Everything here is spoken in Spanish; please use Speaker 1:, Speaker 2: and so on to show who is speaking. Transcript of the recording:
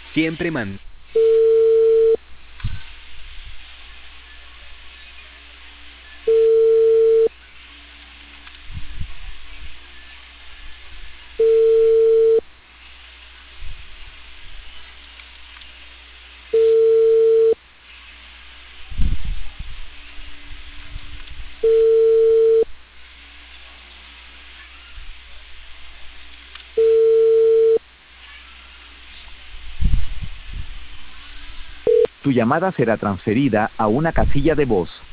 Speaker 1: Siempre man.
Speaker 2: Tu llamada será transferida a una casilla de voz.